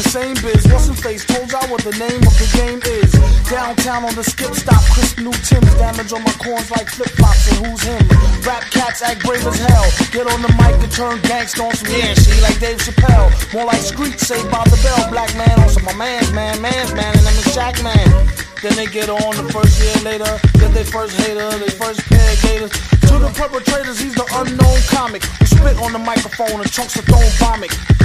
same biz. What's in face? Told y'all what the name of the game is. Downtown on the skip stop, crisp new Timbs. Damage on my corns like flip flops. And who's him? Rap cats act brave as hell. Get on the mic and turn gangsta on some shit like Dave Chappelle. More like Screech, Saved by the Bell. Black man on some my man's man, and them is Shaq man. Then they get on the first year later, get their first hater, their first pair of gators. To the perpetrators, he's the unknown comic who spit on the microphone and chunks of thrown vomit.